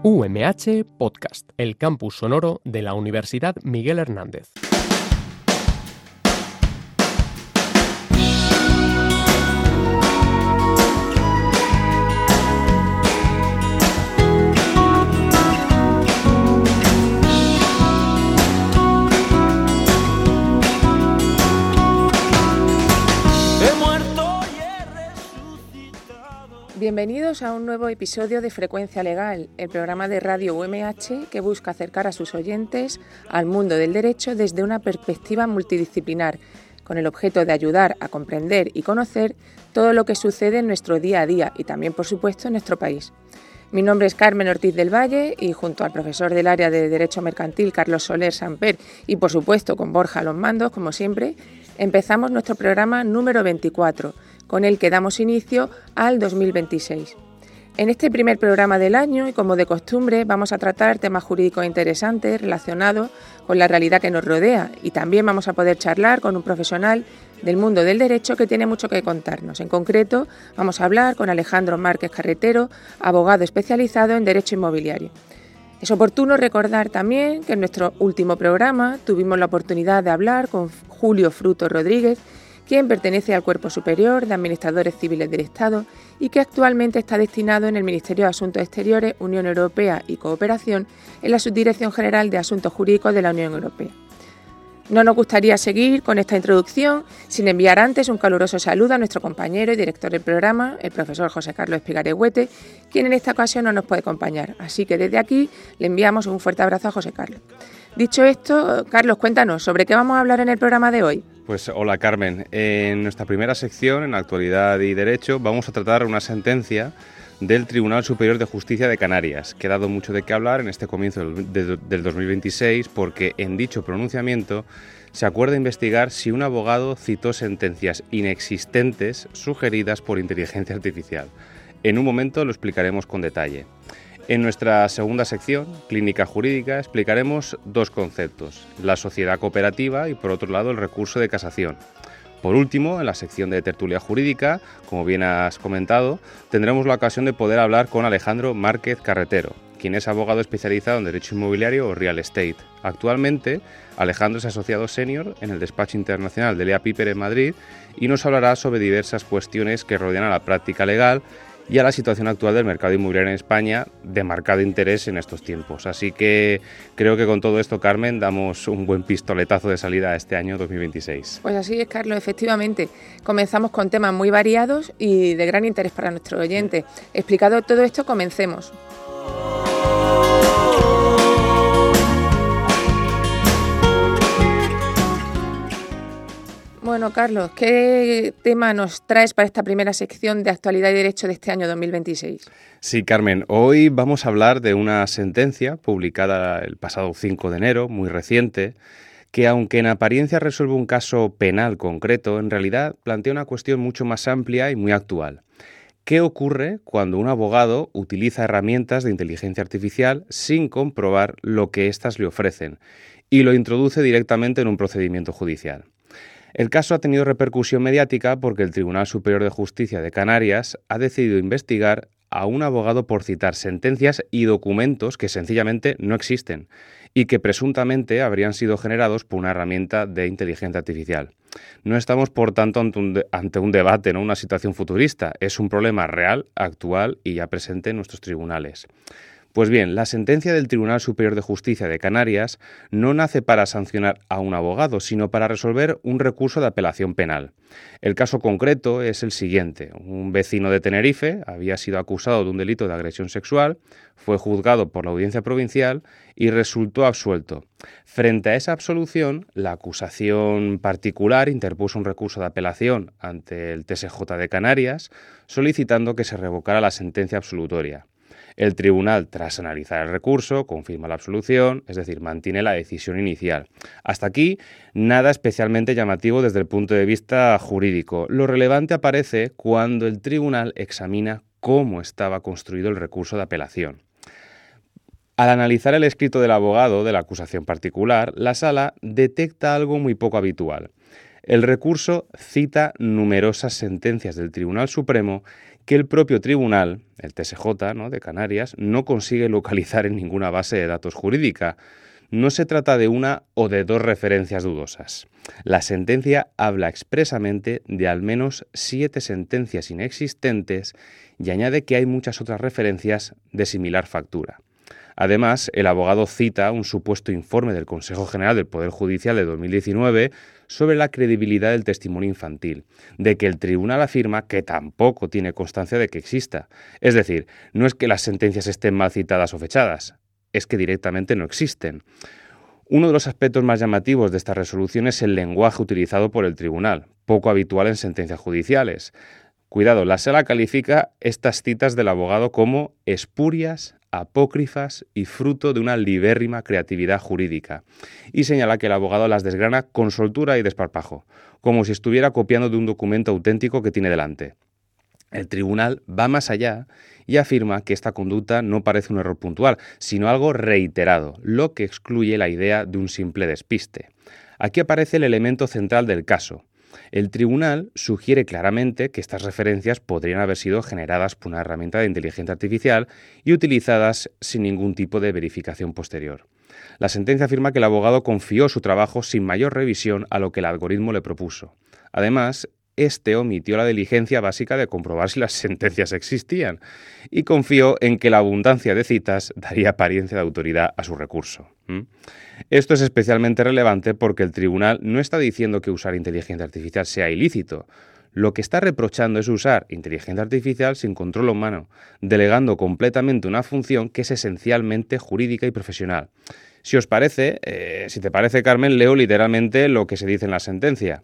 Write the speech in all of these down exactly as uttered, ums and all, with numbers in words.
U M H Podcast, el campus sonoro de la Universidad Miguel Hernández. Bienvenidos a un nuevo episodio de Frecuencia Legal, el programa de Radio U M H que busca acercar a sus oyentes al mundo del derecho desde una perspectiva multidisciplinar, con el objeto de ayudar a comprender y conocer todo lo que sucede en nuestro día a día y también, por supuesto, en nuestro país. Mi nombre es Carmen Ortiz del Valle y junto al profesor del área de Derecho Mercantil, Carlos Soler Samper, y por supuesto con Borja a los mandos, como siempre, empezamos nuestro programa número veinticuatro, con el que damos inicio al dos mil veintiséis. En este primer programa del año, y como de costumbre, vamos a tratar temas jurídicos interesantes relacionados con la realidad que nos rodea y también vamos a poder charlar con un profesional del mundo del derecho que tiene mucho que contarnos. En concreto, vamos a hablar con Alejandro Márquez Carretero, abogado especializado en Derecho Inmobiliario. Es oportuno recordar también que en nuestro último programa tuvimos la oportunidad de hablar con Julio Fruto Rodríguez, quien pertenece al Cuerpo Superior de Administradores Civiles del Estado y que actualmente está destinado en el Ministerio de Asuntos Exteriores, Unión Europea y Cooperación en la Subdirección General de Asuntos Jurídicos de la Unión Europea. No nos gustaría seguir con esta introducción sin enviar antes un caluroso saludo a nuestro compañero y director del programa, el profesor José Carlos Espigaregüete, quien en esta ocasión no nos puede acompañar. Así que desde aquí le enviamos un fuerte abrazo a José Carlos. Dicho esto, Carlos, cuéntanos, ¿sobre qué vamos a hablar en el programa de hoy? Pues hola Carmen, en nuestra primera sección, en Actualidad y Derecho, vamos a tratar una sentencia del Tribunal Superior de Justicia de Canarias, que ha dado mucho de qué hablar en este comienzo del, de, del dos mil veintiséis, porque en dicho pronunciamiento se acuerda investigar si un abogado citó sentencias inexistentes sugeridas por inteligencia artificial. En un momento lo explicaremos con detalle. En nuestra segunda sección, Clínica Jurídica, explicaremos dos conceptos, la sociedad cooperativa y, por otro lado, el recurso de casación. Por último, en la sección de Tertulia Jurídica, como bien has comentado, tendremos la ocasión de poder hablar con Alejandro Márquez Carretero, quien es abogado especializado en Derecho Inmobiliario o Real Estate. Actualmente, Alejandro es asociado senior en el despacho internacional de Lea Piper en Madrid y nos hablará sobre diversas cuestiones que rodean a la práctica legal y a la situación actual del mercado inmobiliario en España, de marcado interés en estos tiempos. Así que creo que con todo esto, Carmen, damos un buen pistoletazo de salida a este año dos mil veintiséis. Pues así es, Carlos, efectivamente. Comenzamos con temas muy variados y de gran interés para nuestros oyentes. Explicado todo esto, comencemos. Bueno, Carlos, ¿qué tema nos traes para esta primera sección de Actualidad y Derecho de este año dos mil veintiséis? Sí, Carmen, hoy vamos a hablar de una sentencia publicada el pasado cinco de enero, muy reciente, que aunque en apariencia resuelve un caso penal concreto, en realidad plantea una cuestión mucho más amplia y muy actual. ¿Qué ocurre cuando un abogado utiliza herramientas de inteligencia artificial sin comprobar lo que éstas le ofrecen y lo introduce directamente en un procedimiento judicial? El caso ha tenido repercusión mediática porque el Tribunal Superior de Justicia de Canarias ha decidido investigar a un abogado por citar sentencias y documentos que sencillamente no existen y que presuntamente habrían sido generados por una herramienta de inteligencia artificial. No estamos, por tanto, ante un, de- ante un debate, ¿no? Una situación futurista. Es un problema real, actual y ya presente en nuestros tribunales. Pues bien, la sentencia del Tribunal Superior de Justicia de Canarias no nace para sancionar a un abogado, sino para resolver un recurso de apelación penal. El caso concreto es el siguiente. Un vecino de Tenerife había sido acusado de un delito de agresión sexual, fue juzgado por la Audiencia Provincial y resultó absuelto. Frente a esa absolución, la acusación particular interpuso un recurso de apelación ante el T S J de Canarias, solicitando que se revocara la sentencia absolutoria. El tribunal, tras analizar el recurso, confirma la absolución, es decir, mantiene la decisión inicial. Hasta aquí, nada especialmente llamativo desde el punto de vista jurídico. Lo relevante aparece cuando el tribunal examina cómo estaba construido el recurso de apelación. Al analizar el escrito del abogado de la acusación particular, la sala detecta algo muy poco habitual. El recurso cita numerosas sentencias del Tribunal Supremo que el propio tribunal, el T S J, ¿no?, de Canarias, no consigue localizar en ninguna base de datos jurídica. No se trata de una o de dos referencias dudosas. La sentencia habla expresamente de al menos siete sentencias inexistentes y añade que hay muchas otras referencias de similar factura. Además, el abogado cita un supuesto informe del Consejo General del Poder Judicial de dos mil diecinueve sobre la credibilidad del testimonio infantil, de que el tribunal afirma que tampoco tiene constancia de que exista. Es decir, no es que las sentencias estén mal citadas o fechadas, es que directamente no existen. Uno de los aspectos más llamativos de esta resolución es el lenguaje utilizado por el tribunal, poco habitual en sentencias judiciales. Cuidado, la Sala califica estas citas del abogado como espurias, apócrifas y fruto de una libérrima creatividad jurídica, y señala que el abogado las desgrana con soltura y desparpajo, como si estuviera copiando de un documento auténtico que tiene delante. El tribunal va más allá y afirma que esta conducta no parece un error puntual, sino algo reiterado, lo que excluye la idea de un simple despiste. Aquí aparece el elemento central del caso. El tribunal sugiere claramente que estas referencias podrían haber sido generadas por una herramienta de inteligencia artificial y utilizadas sin ningún tipo de verificación posterior. La sentencia afirma que el abogado confió su trabajo sin mayor revisión a lo que el algoritmo le propuso. Además, este omitió la diligencia básica de comprobar si las sentencias existían y confió en que la abundancia de citas daría apariencia de autoridad a su recurso. ¿Mm? Esto es especialmente relevante porque el tribunal no está diciendo que usar inteligencia artificial sea ilícito. Lo que está reprochando es usar inteligencia artificial sin control humano, delegando completamente una función que es esencialmente jurídica y profesional. Si os parece, eh, si te parece, Carmen, leo literalmente lo que se dice en la sentencia.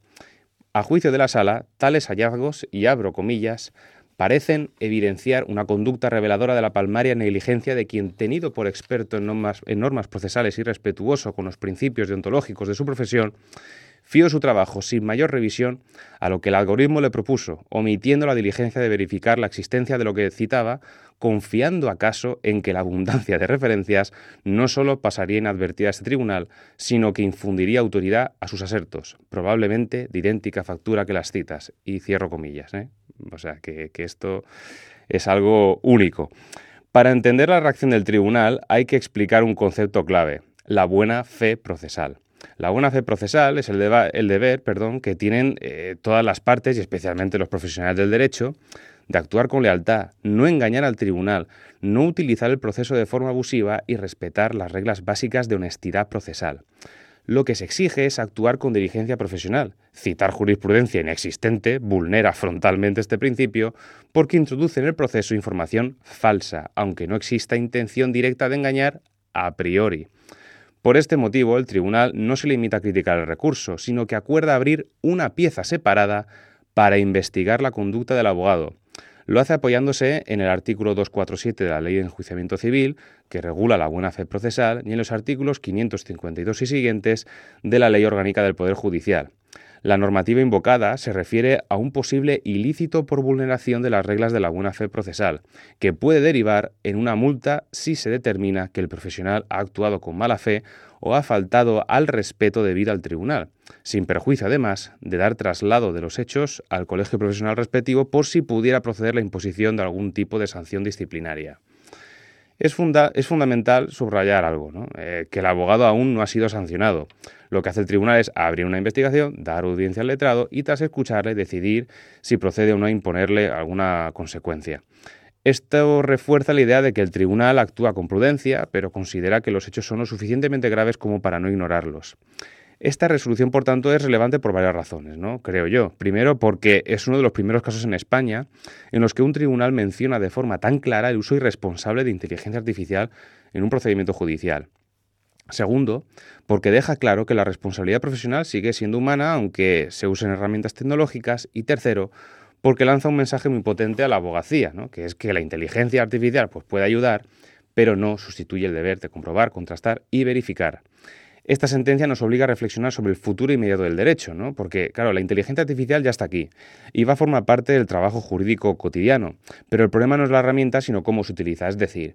A juicio de la Sala, tales hallazgos, y abro comillas, parecen evidenciar una conducta reveladora de la palmaria negligencia de quien, tenido por experto en normas, en normas procesales y respetuoso con los principios deontológicos de su profesión, fió su trabajo sin mayor revisión a lo que el algoritmo le propuso, omitiendo la diligencia de verificar la existencia de lo que citaba, confiando acaso en que la abundancia de referencias no solo pasaría inadvertida a este tribunal, sino que infundiría autoridad a sus asertos, probablemente de idéntica factura que las citas. Y cierro comillas, ¿eh? O sea, que, que esto es algo único. Para entender la reacción del tribunal hay que explicar un concepto clave, la buena fe procesal. La buena fe procesal es el, deba- el deber perdón, que tienen eh, todas las partes, y especialmente los profesionales del derecho, de actuar con lealtad, no engañar al tribunal, no utilizar el proceso de forma abusiva y respetar las reglas básicas de honestidad procesal. Lo que se exige es actuar con diligencia profesional. Citar jurisprudencia inexistente vulnera frontalmente este principio porque introduce en el proceso información falsa, aunque no exista intención directa de engañar a priori. Por este motivo, el tribunal no se limita a criticar el recurso, sino que acuerda abrir una pieza separada para investigar la conducta del abogado. Lo hace apoyándose en el artículo doscientos cuarenta y siete de la Ley de Enjuiciamiento Civil, que regula la buena fe procesal, y en los artículos quinientos cincuenta y dos y siguientes de la Ley Orgánica del Poder Judicial. La normativa invocada se refiere a un posible ilícito por vulneración de las reglas de la buena fe procesal, que puede derivar en una multa si se determina que el profesional ha actuado con mala fe o ha faltado al respeto debido al tribunal, sin perjuicio además de dar traslado de los hechos al colegio profesional respectivo por si pudiera proceder la imposición de algún tipo de sanción disciplinaria. Es, funda- es fundamental subrayar algo, ¿no? eh, que el abogado aún no ha sido sancionado. Lo que hace el tribunal es abrir una investigación, dar audiencia al letrado y tras escucharle decidir si procede o no a imponerle alguna consecuencia. Esto refuerza la idea de que el tribunal actúa con prudencia, pero considera que los hechos son lo suficientemente graves como para no ignorarlos. Esta resolución, por tanto, es relevante por varias razones, ¿no? Creo yo. Primero, porque es uno de los primeros casos en España en los que un tribunal menciona de forma tan clara el uso irresponsable de inteligencia artificial en un procedimiento judicial. Segundo, porque deja claro que la responsabilidad profesional sigue siendo humana aunque se usen herramientas tecnológicas. Y tercero, porque lanza un mensaje muy potente a la abogacía, ¿no? Que es que la inteligencia artificial pues, puede ayudar, pero no sustituye el deber de comprobar, contrastar y verificar. Esta sentencia nos obliga a reflexionar sobre el futuro inmediato del derecho, ¿no? Porque, claro, la inteligencia artificial ya está aquí y va a formar parte del trabajo jurídico cotidiano, pero el problema no es la herramienta, sino cómo se utiliza, es decir,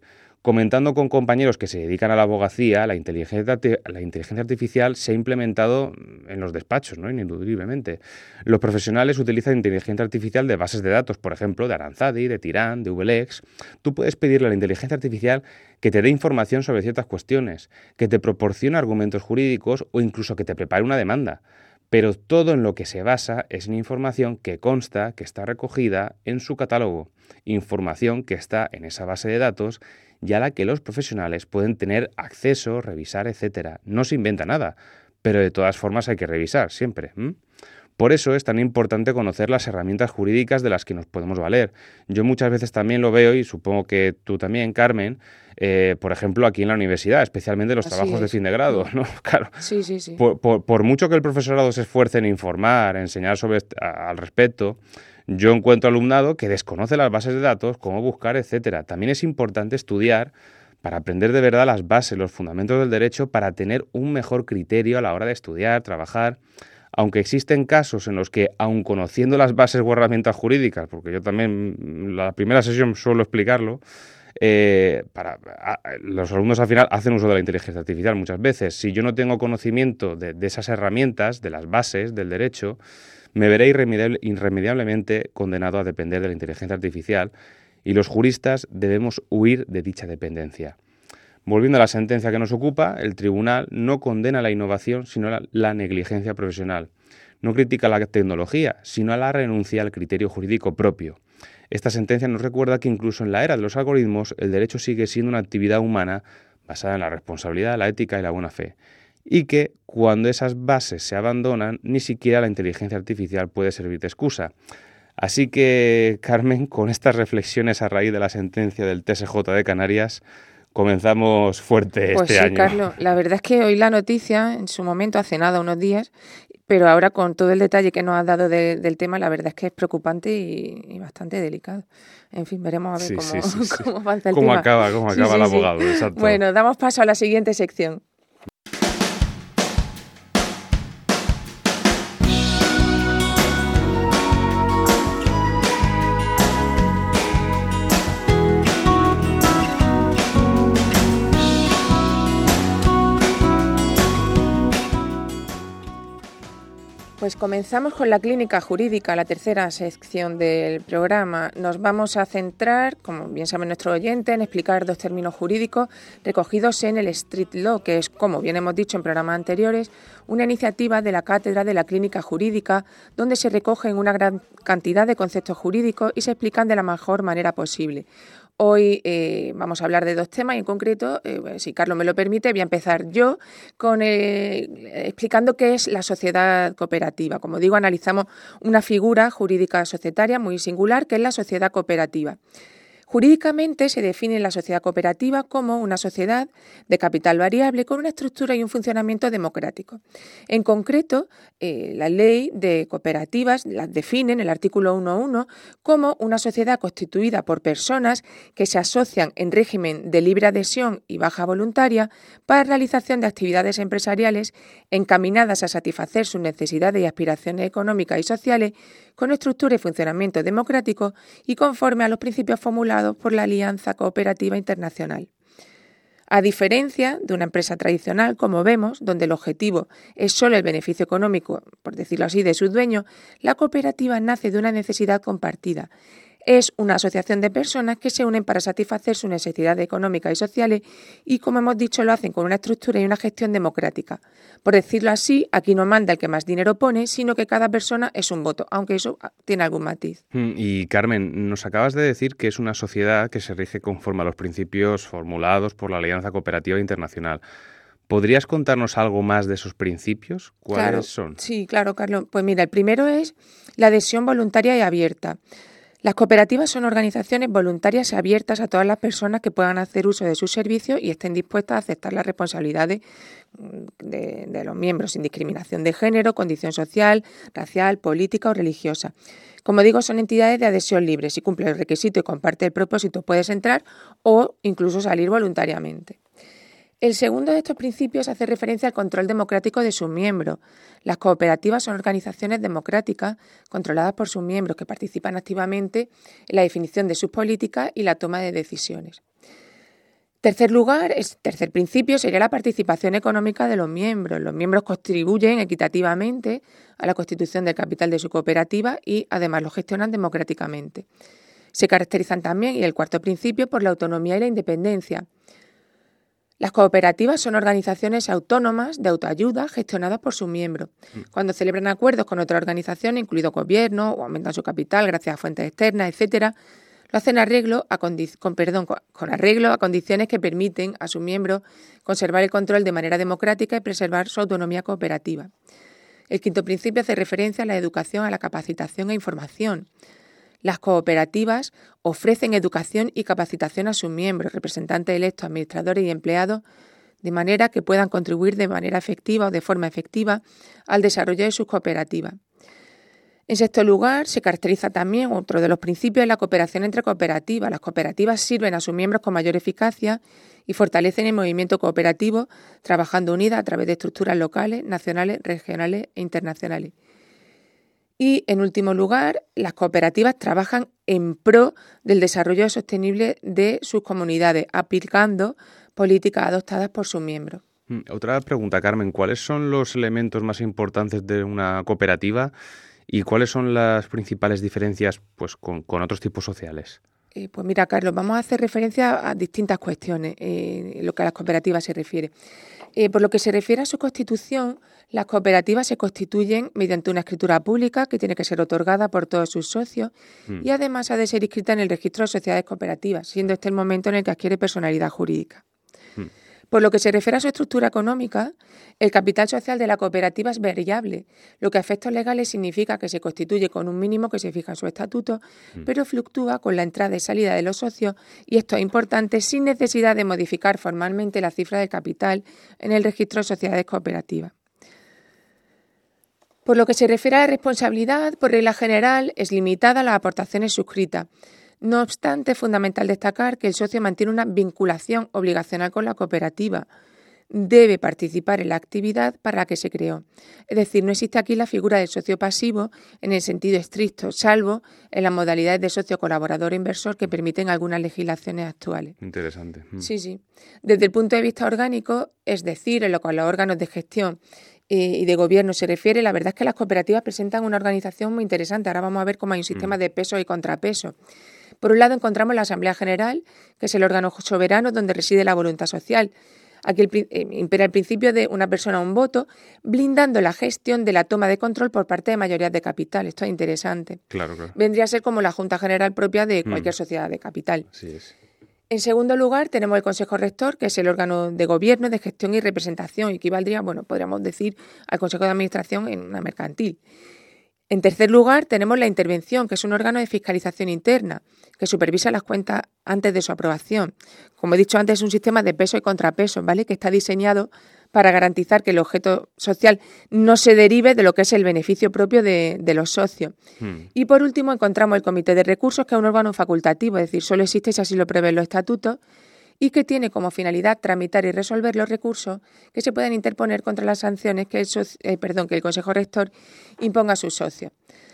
Comentando con compañeros que se dedican a la abogacía, la inteligencia, la inteligencia artificial se ha implementado en los despachos, ¿no? Ineludiblemente. Los profesionales utilizan inteligencia artificial de bases de datos, por ejemplo, de Aranzadi, de Tirán, de V L E X. Tú puedes pedirle a la inteligencia artificial que te dé información sobre ciertas cuestiones, que te proporcione argumentos jurídicos o incluso que te prepare una demanda. Pero todo en lo que se basa es en información que consta, que está recogida en su catálogo, información que está en esa base de datos y a la que los profesionales pueden tener acceso, revisar, etcétera. No se inventa nada, pero de todas formas hay que revisar siempre. ¿m? Por eso es tan importante conocer las herramientas jurídicas de las que nos podemos valer. Yo muchas veces también lo veo, y supongo que tú también, Carmen, eh, por ejemplo, aquí en la universidad, especialmente los Así trabajos es. de fin de grado, ¿no? Claro. Sí, sí, sí. Por, por, por mucho que el profesorado se esfuerce en informar, en enseñar sobre a, al respecto, yo encuentro alumnado que desconoce las bases de datos, cómo buscar, etcétera. También es importante estudiar para aprender de verdad las bases, los fundamentos del derecho, para tener un mejor criterio a la hora de estudiar, trabajar. Aunque existen casos en los que, aun conociendo las bases o herramientas jurídicas, porque yo también la primera sesión suelo explicarlo, eh, para, a, los alumnos al final hacen uso de la inteligencia artificial muchas veces. Si yo no tengo conocimiento de, de esas herramientas, de las bases del derecho, me veré irremediable, irremediablemente condenado a depender de la inteligencia artificial, y los juristas debemos huir de dicha dependencia. Volviendo a la sentencia que nos ocupa, el tribunal no condena la innovación, sino la, la negligencia profesional. No critica la tecnología, sino a la renuncia al criterio jurídico propio. Esta sentencia nos recuerda que incluso en la era de los algoritmos, el derecho sigue siendo una actividad humana basada en la responsabilidad, la ética y la buena fe. Y que, cuando esas bases se abandonan, ni siquiera la inteligencia artificial puede servir de excusa. Así que, Carmen, con estas reflexiones a raíz de la sentencia del T S J de Canarias, comenzamos fuerte pues este sí, año. Carlos, la verdad es que hoy la noticia, en su momento, hace nada, unos días, pero ahora con todo el detalle que nos has dado de, del tema, la verdad es que es preocupante y, y bastante delicado. En fin, veremos a ver Sí, cómo, sí, sí, sí. cómo avanza el ¿Cómo tema. acaba, cómo Sí, acaba sí, el sí. abogado? Exacto. Bueno, damos paso a la siguiente sección. Pues comenzamos con la clínica jurídica, la tercera sección del programa. Nos vamos a centrar, como bien saben nuestros oyentes, en explicar dos términos jurídicos recogidos en el Street Law, que es, como bien hemos dicho en programas anteriores, una iniciativa de la Cátedra de la Clínica Jurídica, donde se recogen una gran cantidad de conceptos jurídicos y se explican de la mejor manera posible. Hoy eh, vamos a hablar de dos temas y en concreto, eh, si Carlos me lo permite, voy a empezar yo con eh, explicando qué es la sociedad cooperativa. Como digo, analizamos una figura jurídica societaria muy singular, que es la sociedad cooperativa. Jurídicamente se define la sociedad cooperativa como una sociedad de capital variable con una estructura y un funcionamiento democrático. En concreto, eh, la ley de cooperativas las define en el artículo uno punto uno como una sociedad constituida por personas que se asocian en régimen de libre adhesión y baja voluntaria para realización de actividades empresariales encaminadas a satisfacer sus necesidades y aspiraciones económicas y sociales con estructura y funcionamiento democrático y conforme a los principios formulados por la Alianza Cooperativa Internacional. A diferencia de una empresa tradicional, como vemos, donde el objetivo es solo el beneficio económico, por decirlo así, de sus dueños, la cooperativa nace de una necesidad compartida. Es una asociación de personas que se unen para satisfacer sus necesidades económicas y sociales y, como hemos dicho, lo hacen con una estructura y una gestión democrática. Por decirlo así, aquí no manda el que más dinero pone, sino que cada persona es un voto, aunque eso tiene algún matiz. Y Carmen, nos acabas de decir que es una sociedad que se rige conforme a los principios formulados por la Alianza Cooperativa Internacional. ¿Podrías contarnos algo más de esos principios? ¿Cuáles claro, son? Sí, claro, Carlos. Pues mira, el primero es la adhesión voluntaria y abierta. Las cooperativas son organizaciones voluntarias y abiertas a todas las personas que puedan hacer uso de sus servicios y estén dispuestas a aceptar las responsabilidades de, de los miembros sin discriminación de género, condición social, racial, política o religiosa. Como digo, son entidades de adhesión libre. Si cumple el requisito y comparte el propósito, puedes entrar o incluso salir voluntariamente. El segundo de estos principios hace referencia al control democrático de sus miembros. Las cooperativas son organizaciones democráticas controladas por sus miembros que participan activamente en la definición de sus políticas y la toma de decisiones. Tercer lugar, el tercer principio sería la participación económica de los miembros. Los miembros contribuyen equitativamente a la constitución del capital de su cooperativa y además lo gestionan democráticamente. Se caracterizan también, y el cuarto principio, por la autonomía y la independencia. Las cooperativas son organizaciones autónomas de autoayuda gestionadas por sus miembros. Cuando celebran acuerdos con otras organizaciones, incluido gobierno, o aumentan su capital gracias a fuentes externas, etcétera, lo hacen arreglo a condi- con, perdón, con arreglo a condiciones que permiten a sus miembros conservar el control de manera democrática y preservar su autonomía cooperativa. El quinto principio hace referencia a la educación, a la capacitación e información. Las cooperativas ofrecen educación y capacitación a sus miembros, representantes electos, administradores y empleados, de manera que puedan contribuir de manera efectiva o de forma efectiva al desarrollo de sus cooperativas. En sexto lugar, se caracteriza también otro de los principios de la cooperación entre cooperativas. Las cooperativas sirven a sus miembros con mayor eficacia y fortalecen el movimiento cooperativo, trabajando unidas a través de estructuras locales, nacionales, regionales e internacionales. Y, en último lugar, las cooperativas trabajan en pro del desarrollo sostenible de sus comunidades, aplicando políticas adoptadas por sus miembros. Otra pregunta, Carmen. ¿Cuáles son los elementos más importantes de una cooperativa y cuáles son las principales diferencias pues, con, con otros tipos sociales? Eh, pues mira, Carlos, vamos a hacer referencia a distintas cuestiones eh, en lo que a las cooperativas se refiere. Eh, por lo que se refiere a su constitución, las cooperativas se constituyen mediante una escritura pública que tiene que ser otorgada por todos sus socios mm. y además ha de ser inscrita en el registro de sociedades cooperativas, siendo este el momento en el que adquiere personalidad jurídica. Mm. Por lo que se refiere a su estructura económica, el capital social de la cooperativa es variable, lo que a efectos legales significa que se constituye con un mínimo que se fija en su estatuto, mm. pero fluctúa con la entrada y salida de los socios, y esto es importante sin necesidad de modificar formalmente la cifra del capital en el registro de sociedades cooperativas. Por lo que se refiere a la responsabilidad, por regla general, es limitada a las aportaciones suscritas. No obstante, es fundamental destacar que el socio mantiene una vinculación obligacional con la cooperativa. Debe participar en la actividad para la que se creó. Es decir, no existe aquí la figura del socio pasivo en el sentido estricto, salvo en las modalidades de socio colaborador e inversor que permiten algunas legislaciones actuales. Interesante. Mm. Sí, sí. Desde el punto de vista orgánico, es decir, en lo que a los órganos de gestión y de gobierno se refiere, la verdad es que las cooperativas presentan una organización muy interesante. Ahora vamos a ver cómo hay un sistema mm. de peso y contrapeso. Por un lado encontramos la Asamblea General, que es el órgano soberano donde reside la voluntad social. Aquí el, eh, impera el principio de una persona un voto, blindando la gestión de la toma de control por parte de mayorías de capital. Esto es interesante. Claro, claro. Vendría a ser como la Junta General propia de cualquier mm. sociedad de capital. Así es. En segundo lugar, tenemos el Consejo Rector, que es el órgano de gobierno, de gestión y representación, equivaldría, bueno, podríamos decir, al Consejo de Administración en una mercantil. En tercer lugar, tenemos la intervención, que es un órgano de fiscalización interna, que supervisa las cuentas antes de su aprobación. Como he dicho antes, es un sistema de peso y contrapeso, ¿vale?, que está diseñado para garantizar que el objeto social no se derive de lo que es el beneficio propio de, de los socios. Hmm. Y por último, encontramos el Comité de Recursos, que es un órgano facultativo, es decir, solo existe si así lo prevén los estatutos, y que tiene como finalidad tramitar y resolver los recursos que se puedan interponer contra las sanciones que el, socio, eh, perdón, que el Consejo Rector imponga a sus socios.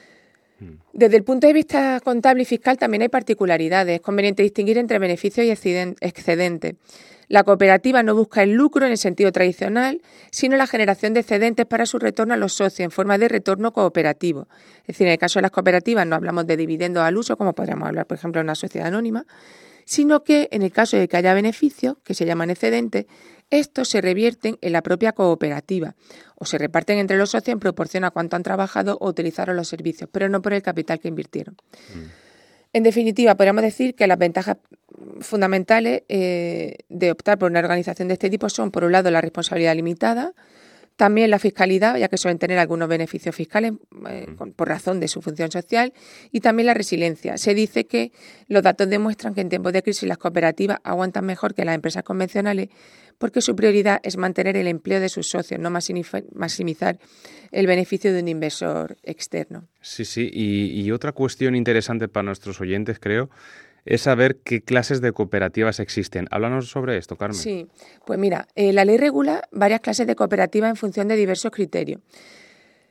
Desde el punto de vista contable y fiscal también hay particularidades. Es conveniente distinguir entre beneficios y excedentes. La cooperativa no busca el lucro en el sentido tradicional, sino la generación de excedentes para su retorno a los socios en forma de retorno cooperativo. Es decir, en el caso de las cooperativas no hablamos de dividendos al uso, como podríamos hablar, por ejemplo, de una sociedad anónima, sino que en el caso de que haya beneficios, que se llaman excedentes, estos se revierten en la propia cooperativa o se reparten entre los socios en proporción a cuánto han trabajado o utilizaron los servicios, pero no por el capital que invirtieron. Mm. En definitiva, podríamos decir que las ventajas fundamentales eh, de optar por una organización de este tipo son, por un lado, la responsabilidad limitada, también la fiscalidad, ya que suelen tener algunos beneficios fiscales eh, por razón de su función social, y también la resiliencia. Se dice que los datos demuestran que en tiempos de crisis las cooperativas aguantan mejor que las empresas convencionales porque su prioridad es mantener el empleo de sus socios, no maximizar el beneficio de un inversor externo. Sí, sí. Y, y otra cuestión interesante para nuestros oyentes, creo, es saber qué clases de cooperativas existen. Háblanos sobre esto, Carmen. Sí, pues mira, eh, la ley regula varias clases de cooperativas en función de diversos criterios.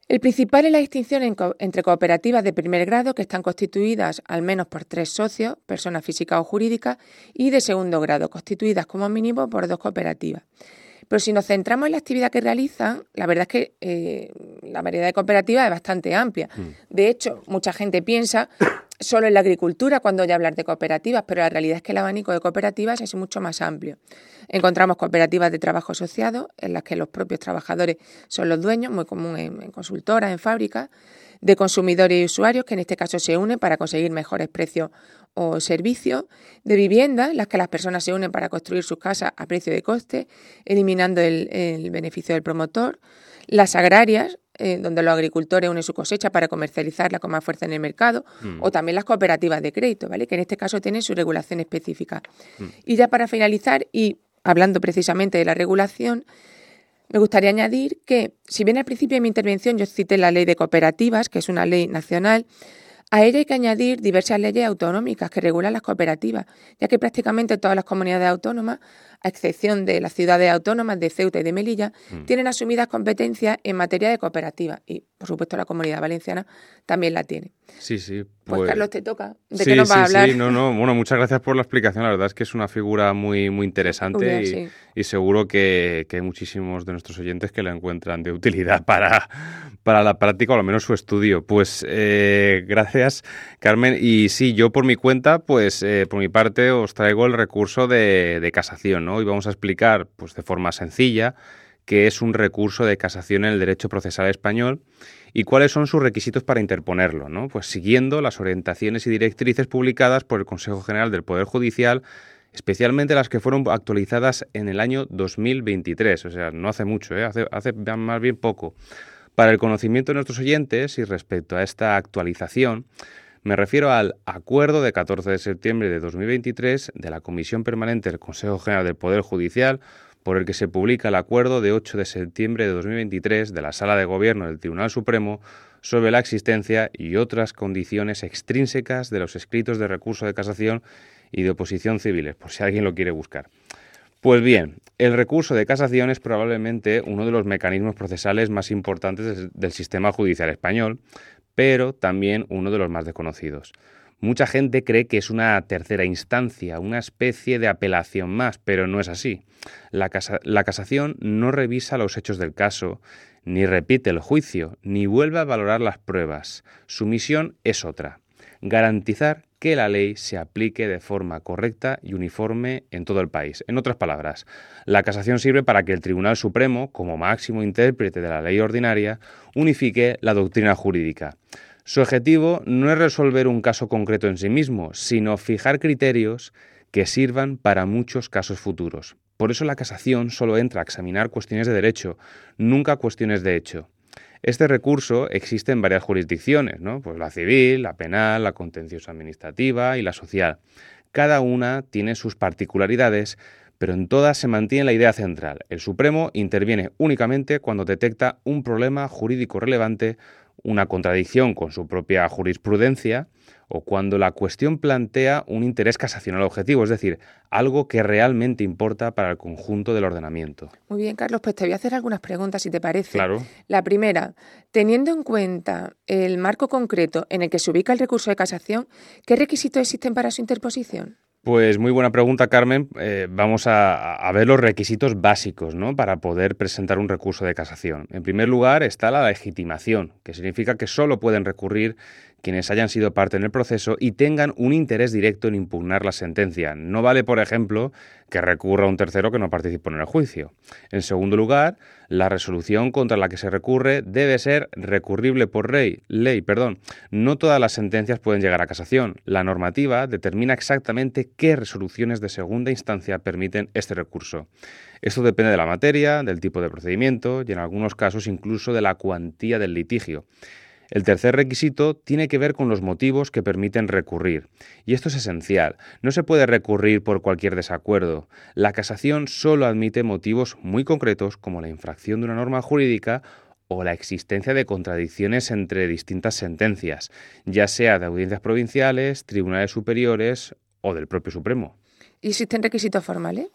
El principal es la distinción en co- entre cooperativas de primer grado, que están constituidas al menos por tres socios, personas físicas o jurídicas, y de segundo grado, constituidas como mínimo por dos cooperativas. Pero si nos centramos en la actividad que realizan, la verdad es que eh, la variedad de cooperativas es bastante amplia. Mm. De hecho, mucha gente piensa solo en la agricultura cuando oye hablar de cooperativas, pero la realidad es que el abanico de cooperativas es mucho más amplio. Encontramos cooperativas de trabajo asociado, en las que los propios trabajadores son los dueños, muy común en, en consultoras, en fábricas, de consumidores y usuarios, que en este caso se unen para conseguir mejores precios o servicios, de viviendas, en las que las personas se unen para construir sus casas a precio de coste, eliminando el, el beneficio del promotor, las agrarias, eh, donde los agricultores unen su cosecha para comercializarla con más fuerza en el mercado, mm. o también las cooperativas de crédito, ¿vale?, que en este caso tienen su regulación específica. Mm. Y ya para finalizar, y hablando precisamente de la regulación, me gustaría añadir que, si bien al principio de mi intervención yo cité la ley de cooperativas, que es una ley nacional, a ella hay que añadir diversas leyes autonómicas que regulan las cooperativas, ya que prácticamente todas las comunidades autónomas, a excepción de las ciudades autónomas de Ceuta y de Melilla, mm. tienen asumidas competencias en materia de cooperativas y, por supuesto, la Comunidad Valenciana también la tiene. Sí, sí. Pues, pues Carlos, te toca. ¿De sí, qué nos vas sí, a hablar? Sí, no, no. Bueno, muchas gracias por la explicación. La verdad es que es una figura muy, muy interesante. Uy, y, sí. y seguro que, que hay muchísimos de nuestros oyentes que la encuentran de utilidad para, para la práctica o al menos su estudio. Pues eh, gracias, Carmen. Y sí, yo por mi cuenta, pues eh, por mi parte os traigo el recurso de, de casación, ¿no? Hoy vamos a explicar, pues de forma sencilla, qué es un recurso de casación en el derecho procesal español y cuáles son sus requisitos para interponerlo, ¿no? Pues siguiendo las orientaciones y directrices publicadas por el Consejo General del Poder Judicial, especialmente las que fueron actualizadas en el año dos mil veintitrés, o sea, no hace mucho, ¿eh? hace, hace más bien poco. Para el conocimiento de nuestros oyentes y respecto a esta actualización, me refiero al Acuerdo de catorce de septiembre de dos mil veintitrés de la Comisión Permanente del Consejo General del Poder Judicial, por el que se publica el Acuerdo de ocho de septiembre de dos mil veintitrés de la Sala de Gobierno del Tribunal Supremo sobre la existencia y otras condiciones extrínsecas de los escritos de recurso de casación y de oposición civiles, por si alguien lo quiere buscar. Pues bien, el recurso de casación es probablemente uno de los mecanismos procesales más importantes del sistema judicial español, pero también uno de los más desconocidos. Mucha gente cree que es una tercera instancia, una especie de apelación más, pero no es así. La, casa, la casación no revisa los hechos del caso, ni repite el juicio, ni vuelve a valorar las pruebas. Su misión es otra: garantizar que la ley se aplique de forma correcta y uniforme en todo el país. En otras palabras, la casación sirve para que el Tribunal Supremo, como máximo intérprete de la ley ordinaria, unifique la doctrina jurídica. Su objetivo no es resolver un caso concreto en sí mismo, sino fijar criterios que sirvan para muchos casos futuros. Por eso la casación solo entra a examinar cuestiones de derecho, nunca cuestiones de hecho. Este recurso existe en varias jurisdicciones, ¿no? Pues la civil, la penal, la contenciosa administrativa y la social. Cada una tiene sus particularidades, pero en todas se mantiene la idea central. El Supremo interviene únicamente cuando detecta un problema jurídico relevante, una contradicción con su propia jurisprudencia o cuando la cuestión plantea un interés casacional objetivo, es decir, algo que realmente importa para el conjunto del ordenamiento. Muy bien, Carlos, pues te voy a hacer algunas preguntas, si te parece. Claro. La primera, teniendo en cuenta el marco concreto en el que se ubica el recurso de casación, ¿qué requisitos existen para su interposición? Pues muy buena pregunta, Carmen. Eh, vamos a, a ver los requisitos básicos, ¿no?, para poder presentar un recurso de casación. En primer lugar está la legitimación, que significa que solo pueden recurrir quienes hayan sido parte en el proceso y tengan un interés directo en impugnar la sentencia. No vale, por ejemplo, que recurra un tercero que no participó en el juicio. En segundo lugar, la resolución contra la que se recurre debe ser recurrible por ley. ley perdón. No todas las sentencias pueden llegar a casación. La normativa determina exactamente qué resoluciones de segunda instancia permiten este recurso. Esto depende de la materia, del tipo de procedimiento y en algunos casos incluso de la cuantía del litigio. El tercer requisito tiene que ver con los motivos que permiten recurrir. Y esto es esencial. No se puede recurrir por cualquier desacuerdo. La casación solo admite motivos muy concretos como la infracción de una norma jurídica o la existencia de contradicciones entre distintas sentencias, ya sea de audiencias provinciales, tribunales superiores o del propio Supremo. ¿Y existen requisitos formales?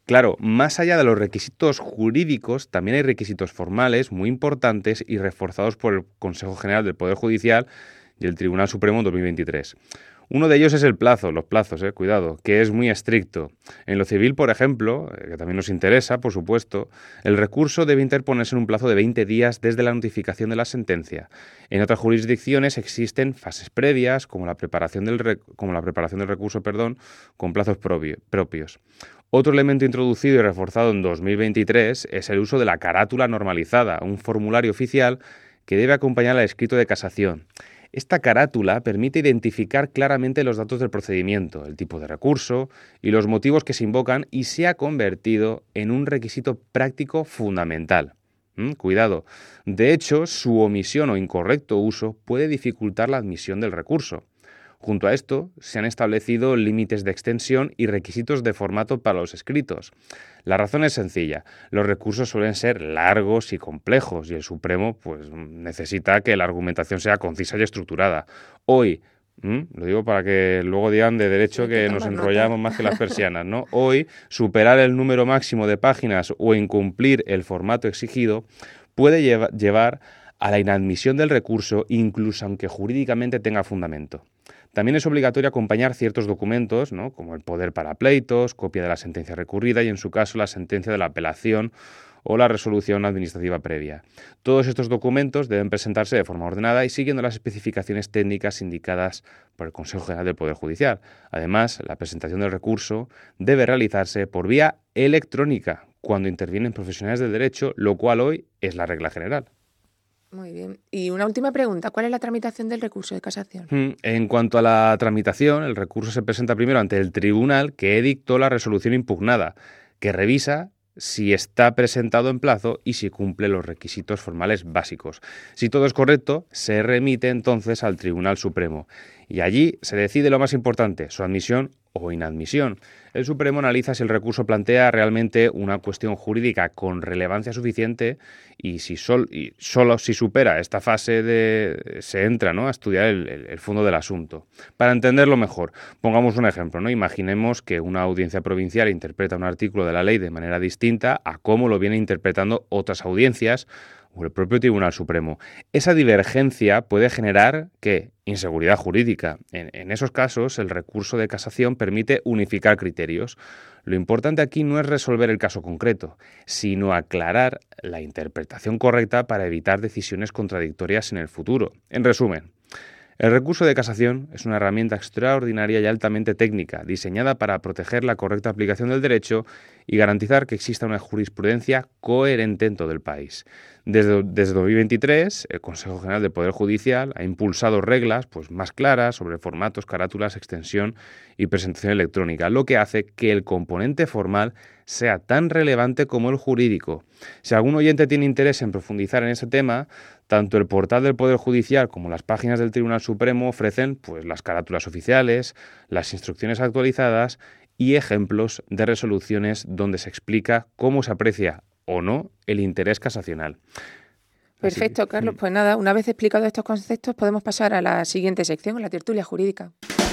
Claro, más allá de los requisitos jurídicos, también hay requisitos formales muy importantes y reforzados por el Consejo General del Poder Judicial y el Tribunal Supremo en dos mil veintitrés. Uno de ellos es el plazo, los plazos, eh, cuidado, que es muy estricto. En lo civil, por ejemplo, eh, que también nos interesa, por supuesto, el recurso debe interponerse en un plazo de veinte días desde la notificación de la sentencia. En otras jurisdicciones existen fases previas, como la preparación del, rec- como la preparación del recurso, perdón, con plazos propio- propios. Otro elemento introducido y reforzado en dos mil veintitrés es el uso de la carátula normalizada, un formulario oficial que debe acompañar al escrito de casación. Esta carátula permite identificar claramente los datos del procedimiento, el tipo de recurso y los motivos que se invocan y se ha convertido en un requisito práctico fundamental. ¿Mm? Cuidado. De hecho, su omisión o incorrecto uso puede dificultar la admisión del recurso. Junto a esto, se han establecido límites de extensión y requisitos de formato para los escritos. La razón es sencilla. Los recursos suelen ser largos y complejos y el Supremo pues, necesita que la argumentación sea concisa y estructurada. Hoy, ¿m? lo digo para que luego digan de derecho que nos enrollamos más que las persianas, ¿no? Hoy, superar el número máximo de páginas o incumplir el formato exigido puede lleva- llevar a la inadmisión del recurso, incluso aunque jurídicamente tenga fundamento. También es obligatorio acompañar ciertos documentos, ¿no? Como el poder para pleitos, copia de la sentencia recurrida y, en su caso, la sentencia de la apelación o la resolución administrativa previa. Todos estos documentos deben presentarse de forma ordenada y siguiendo las especificaciones técnicas indicadas por el Consejo General del Poder Judicial. Además, la presentación del recurso debe realizarse por vía electrónica cuando intervienen profesionales del derecho, lo cual hoy es la regla general. Muy bien. Y una última pregunta. ¿Cuál es la tramitación del recurso de casación? En cuanto a la tramitación, el recurso se presenta primero ante el tribunal que dictó la resolución impugnada, que revisa si está presentado en plazo y si cumple los requisitos formales básicos. Si todo es correcto, se remite entonces al Tribunal Supremo y allí se decide lo más importante, su admisión o inadmisión. El Supremo analiza si el recurso plantea realmente una cuestión jurídica con relevancia suficiente y si sol, y solo si supera esta fase de, se entra, ¿no?, a estudiar el, el, el fondo del asunto. Para entenderlo mejor, pongamos un ejemplo, ¿no? Imaginemos que una audiencia provincial interpreta un artículo de la ley de manera distinta a cómo lo vienen interpretando otras audiencias o el propio Tribunal Supremo. Esa divergencia puede generar, ¿qué?, inseguridad jurídica. En, en esos casos, el recurso de casación permite unificar criterios. Lo importante aquí no es resolver el caso concreto, sino aclarar la interpretación correcta para evitar decisiones contradictorias en el futuro. En resumen, el recurso de casación es una herramienta extraordinaria y altamente técnica, diseñada para proteger la correcta aplicación del derecho y garantizar que exista una jurisprudencia coherente en todo el país. Desde, desde dos mil veintitrés, el Consejo General del Poder Judicial ha impulsado reglas pues, más claras sobre formatos, carátulas, extensión y presentación electrónica, lo que hace que el componente formal sea tan relevante como el jurídico. Si algún oyente tiene interés en profundizar en ese tema, tanto el portal del Poder Judicial como las páginas del Tribunal Supremo ofrecen pues, las carátulas oficiales, las instrucciones actualizadas y ejemplos de resoluciones donde se explica cómo se aprecia o no el interés casacional. Perfecto, que, Carlos. Pues nada, una vez explicados estos conceptos, podemos pasar a la siguiente sección, la tertulia jurídica.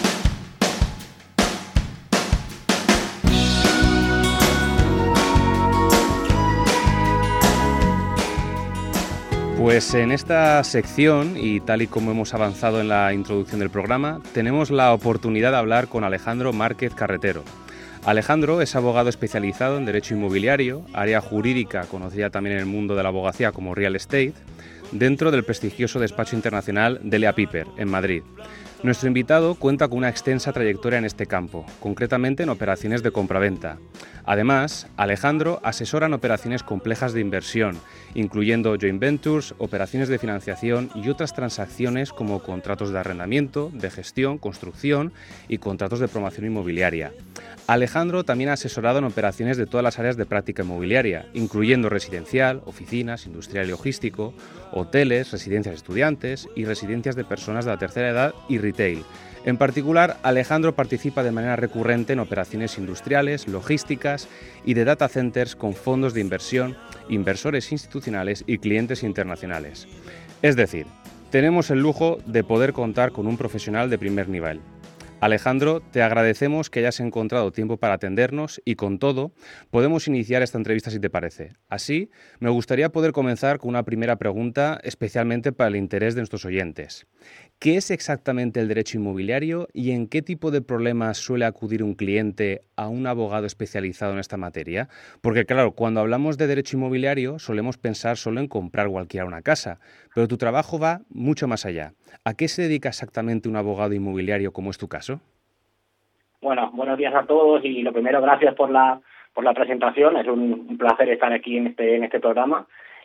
Pues en esta sección, y tal y como hemos avanzado en la introducción del programa, tenemos la oportunidad de hablar con Alejandro Márquez Carretero. Alejandro es abogado especializado en Derecho Inmobiliario, área jurídica conocida también en el mundo de la abogacía como Real Estate, dentro del prestigioso despacho internacional Delia Piper, en Madrid. Nuestro invitado cuenta con una extensa trayectoria en este campo, concretamente en operaciones de compraventa. Además, Alejandro asesora en operaciones complejas de inversión, incluyendo joint ventures, operaciones de financiación y otras transacciones como contratos de arrendamiento, de gestión, construcción y contratos de promoción inmobiliaria. Alejandro también ha asesorado en operaciones de todas las áreas de práctica inmobiliaria, incluyendo residencial, oficinas, industrial y logístico, hoteles, residencias de estudiantes y residencias de personas de la tercera edad y retail. En particular, Alejandro participa de manera recurrente en operaciones industriales, logísticas y de data centers con fondos de inversión, inversores institucionales y clientes internacionales. Es decir, tenemos el lujo de poder contar con un profesional de primer nivel. Alejandro, te agradecemos que hayas encontrado tiempo para atendernos y, con todo, podemos iniciar esta entrevista si te parece. Así, me gustaría poder comenzar con una primera pregunta especialmente para el interés de nuestros oyentes. ¿Qué es exactamente el derecho inmobiliario y en qué tipo de problemas suele acudir un cliente a un abogado especializado en esta materia? Porque, claro, cuando hablamos de derecho inmobiliario solemos pensar solo en comprar o alquilar una casa, pero tu trabajo va mucho más allá. ¿A qué se dedica exactamente un abogado inmobiliario como es tu caso? Bueno, buenos días a todos y lo primero, gracias por la por la presentación. Es un, un placer estar aquí en este en este programa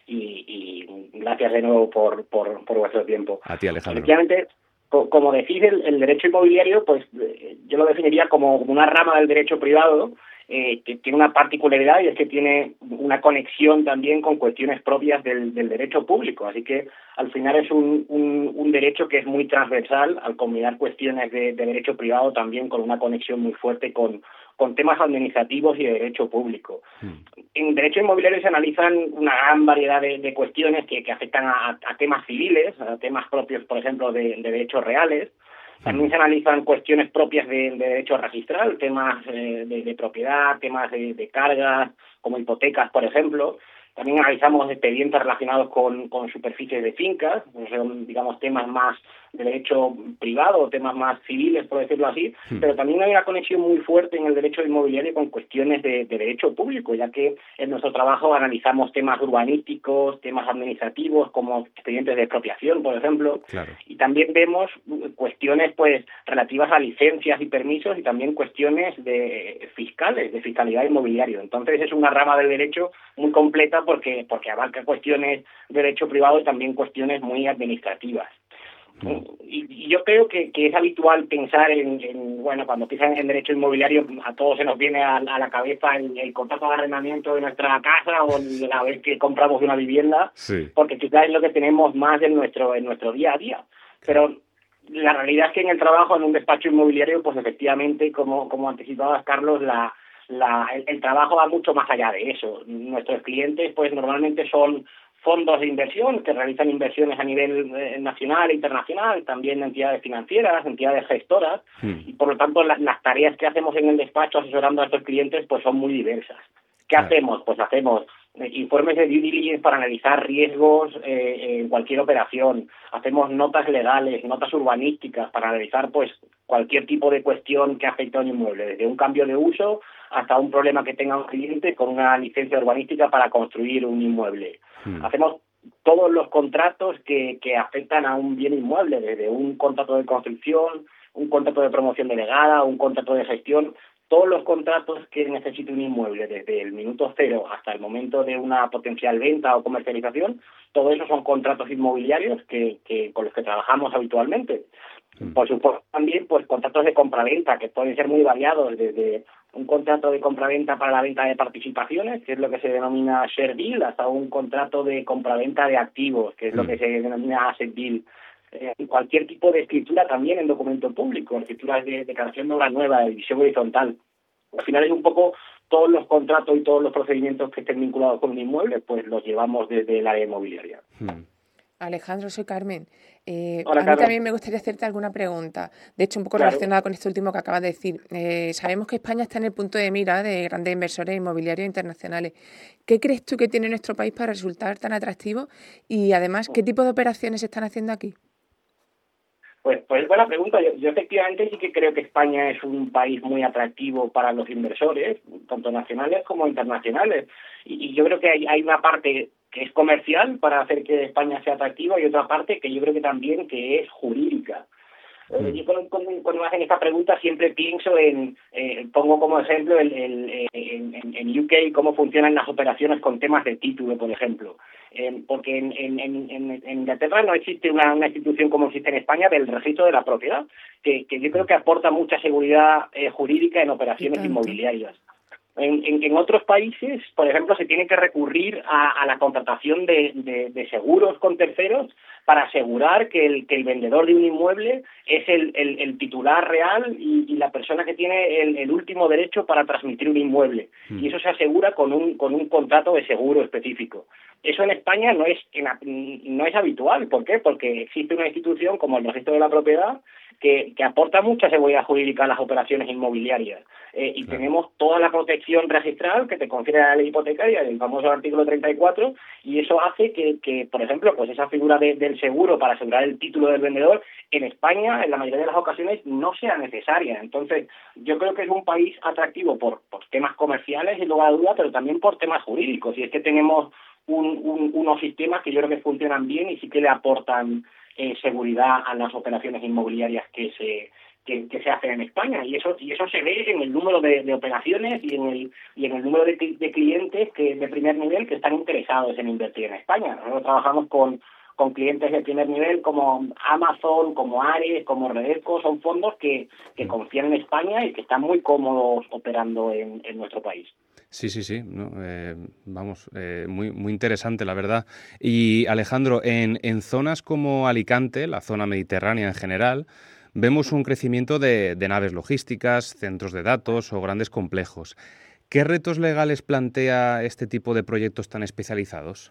y, y gracias de nuevo por, por, por vuestro tiempo. A ti, Alejandro. Efectivamente, co- como decís, el, el derecho inmobiliario, pues eh, yo lo definiría como una rama del derecho privado eh, que tiene una particularidad y es que tiene una conexión también con cuestiones propias del, del derecho público. Así que al final es un, un, un derecho que es muy transversal al combinar cuestiones de, de derecho privado también con una conexión muy fuerte con, con temas administrativos y de derecho público. Mm. En derecho inmobiliario se analizan una gran variedad de, de cuestiones que, que afectan a, a temas civiles, a temas propios, por ejemplo, de, de derechos reales. También se analizan cuestiones propias de, de derecho registral, temas eh, de, de propiedad, temas de, de cargas, como hipotecas, por ejemplo. También analizamos expedientes relacionados con, con superficies de fincas, son, digamos, temas más de derecho privado, temas más civiles, por decirlo así, sí. Pero también hay una conexión muy fuerte en el derecho inmobiliario con cuestiones de, de derecho público, ya que en nuestro trabajo analizamos temas urbanísticos, temas administrativos, como expedientes de expropiación, por ejemplo, claro. Y también vemos cuestiones pues relativas a licencias y permisos y también cuestiones de fiscales, de fiscalidad inmobiliaria. Entonces es una rama del derecho muy completa porque porque abarca cuestiones de derecho privado y también cuestiones muy administrativas. Mm. Y, y yo creo que, que es habitual pensar en, en, bueno, cuando piensan en derecho inmobiliario, a todos se nos viene a, a la cabeza el, el contrato de arrendamiento de nuestra casa o la vez que compramos una vivienda, sí. Porque quizás es lo que tenemos más en nuestro en nuestro día a día. Pero la realidad es que en el trabajo en un despacho inmobiliario, pues efectivamente, como, como anticipabas, Carlos, la La, el, el trabajo va mucho más allá de eso. Nuestros clientes, pues normalmente son fondos de inversión que realizan inversiones a nivel eh, nacional e internacional, también entidades financieras, entidades gestoras, mm. y por lo tanto la, las tareas que hacemos en el despacho asesorando a estos clientes pues son muy diversas. ¿Qué claro. hacemos? Pues hacemos eh, informes de due diligence para analizar riesgos eh, en cualquier operación, hacemos notas legales, notas urbanísticas para analizar pues cualquier tipo de cuestión que afecte a un inmueble, desde un cambio de uso hasta un problema que tenga un cliente con una licencia urbanística para construir un inmueble. Hmm. Hacemos todos los contratos que, que afectan a un bien inmueble, desde un contrato de construcción, un contrato de promoción delegada, un contrato de gestión, todos los contratos que necesite un inmueble, desde el minuto cero hasta el momento de una potencial venta o comercialización, todo eso son contratos inmobiliarios que, que con los que trabajamos habitualmente. Hmm. Por supuesto, también pues contratos de compraventa que pueden ser muy variados, desde un contrato de compraventa para la venta de participaciones, que es lo que se denomina share deal, hasta un contrato de compraventa de activos, que es mm. lo que se denomina asset deal. Eh, cualquier tipo de escritura también en documento público, escrituras de declaración de obra nueva, de división horizontal. Al final es un poco todos los contratos y todos los procedimientos que estén vinculados con un inmueble, pues los llevamos desde el área inmobiliaria. Mm. Alejandro, soy Carmen. Eh, Hola, a mí Carmen. también me gustaría hacerte alguna pregunta. De hecho, un poco claro. relacionada con esto último que acabas de decir. Eh, sabemos que España está en el punto de mira de grandes inversores inmobiliarios internacionales. ¿Qué crees tú que tiene nuestro país para resultar tan atractivo? Y además, ¿qué tipo de operaciones se están haciendo aquí? Pues, pues buena pregunta. Yo, yo efectivamente sí que creo que España es un país muy atractivo para los inversores, tanto nacionales como internacionales. Y, y yo creo que hay, hay una parte que es comercial para hacer que España sea atractiva y otra parte que yo creo que también que es jurídica. Eh, yo cuando, cuando me hacen esta pregunta siempre pienso en, eh, pongo como ejemplo el, el, el, en, en U K cómo funcionan las operaciones con temas de título, por ejemplo. Eh, porque en, en, en, en Inglaterra no existe una, una institución como existe en España del registro de la propiedad, que, que yo creo que aporta mucha seguridad eh, jurídica en operaciones inmobiliarias. En, en, en otros países, por ejemplo, se tiene que recurrir a, a la contratación de, de, de seguros con terceros para asegurar que el, que el vendedor de un inmueble es el, el, el titular real y, y la persona que tiene el, el último derecho para transmitir un inmueble. Mm. Y eso se asegura con un, con un contrato de seguro específico. Eso en España no es, no es habitual. ¿Por qué? Porque existe una institución como el registro de la propiedad que, que aporta mucha seguridad jurídica a las operaciones inmobiliarias. Eh, y claro. Tenemos toda la protección registral que te confiere la ley hipotecaria, el famoso artículo treinta y cuatro, y eso hace que, que por ejemplo, pues esa figura de, del seguro para asegurar el título del vendedor, en España, en la mayoría de las ocasiones, no sea necesaria. Entonces, yo creo que es un país atractivo por, por temas comerciales, sin lugar a duda, pero también por temas jurídicos. Y es que tenemos un, un, unos sistemas que yo creo que funcionan bien y sí que le aportan eh, seguridad a las operaciones inmobiliarias que se que, que se hacen en España, y eso y eso se ve en el número de, de operaciones y en el y en el número de, de clientes que de primer nivel que están interesados en invertir en España. Nosotros trabajamos con con clientes de primer nivel como Amazon, como Ares, como Redesco, son fondos que, que confían en España y que están muy cómodos operando en, en nuestro país. Sí, sí, sí, no, eh, vamos, eh, muy muy interesante, la verdad. Y Alejandro, en, en zonas como Alicante, la zona mediterránea en general, vemos un crecimiento de, de naves logísticas, centros de datos o grandes complejos. ¿Qué retos legales plantea este tipo de proyectos tan especializados?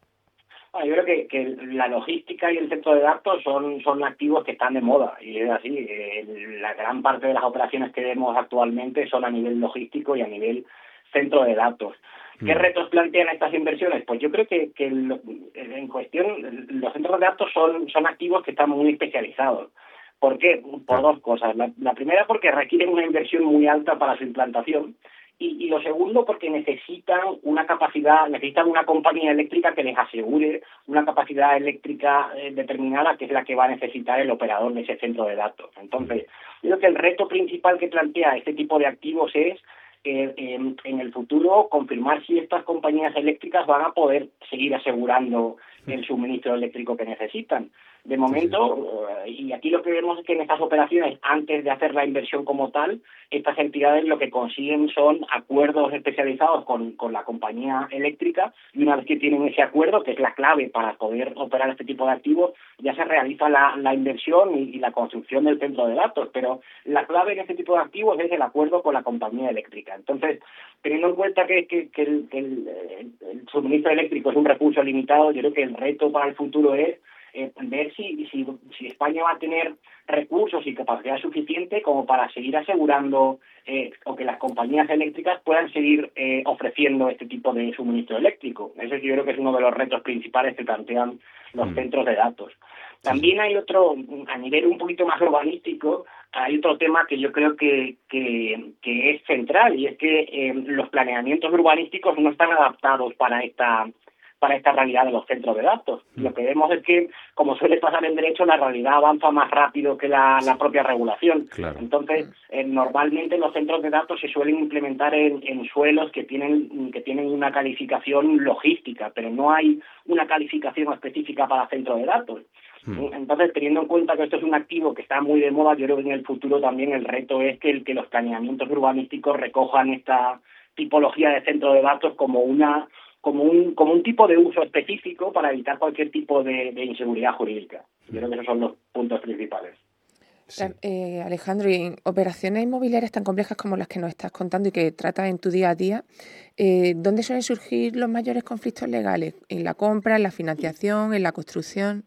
Bueno, yo creo que, que la logística y el centro de datos son, son activos que están de moda, y es así. Eh, la gran parte de las operaciones que vemos actualmente son a nivel logístico y a nivel centro de datos. ¿Qué retos plantean estas inversiones? Pues yo creo que, que lo, en cuestión, los centros de datos son, son activos que están muy especializados. ¿Por qué? Por dos cosas. La, la primera, porque requieren una inversión muy alta para su implantación. Y, y lo segundo, porque necesitan una capacidad, necesitan una compañía eléctrica que les asegure una capacidad eléctrica eh, determinada, que es la que va a necesitar el operador de ese centro de datos. Entonces, yo creo que el reto principal que plantea este tipo de activos es eh, eh, en el futuro confirmar si estas compañías eléctricas van a poder seguir asegurando el suministro eléctrico que necesitan. De momento, y aquí lo que vemos es que en estas operaciones, antes de hacer la inversión como tal, estas entidades lo que consiguen son acuerdos especializados con, con la compañía eléctrica, y una vez que tienen ese acuerdo, que es la clave para poder operar este tipo de activos, ya se realiza la, la inversión y, y la construcción del centro de datos, pero la clave en este tipo de activos es el acuerdo con la compañía eléctrica. Entonces, teniendo en cuenta que, que, que, el, que el, el suministro eléctrico es un recurso limitado, yo creo que el reto para el futuro es Eh, ver si, si, si España va a tener recursos y capacidad suficiente como para seguir asegurando eh, o que las compañías eléctricas puedan seguir eh, ofreciendo este tipo de suministro eléctrico. Ese yo creo que es uno de los retos principales que plantean los mm. centros de datos. También hay otro, a nivel un poquito más urbanístico, hay otro tema que yo creo que, que, que es central, y es que eh, los planeamientos urbanísticos no están adaptados para esta para esta realidad de los centros de datos. Lo que vemos es que, como suele pasar en derecho, la realidad avanza más rápido que la, la propia regulación. Claro. Entonces, eh, normalmente los centros de datos se suelen implementar en, en suelos que tienen que tienen una calificación logística, pero no hay una calificación específica para centros de datos. Hmm. Entonces, teniendo en cuenta que esto es un activo que está muy de moda, yo creo que en el futuro también el reto es que, el, que los planeamientos urbanísticos recojan esta tipología de centro de datos como una como un como un tipo de uso específico para evitar cualquier tipo de, de inseguridad jurídica. Yo creo que esos son los puntos principales. Sí. Eh, Alejandro, y en operaciones inmobiliarias tan complejas como las que nos estás contando y que tratas en tu día a día, eh, ¿dónde suelen surgir los mayores conflictos legales? ¿En la compra, en la financiación, en la construcción?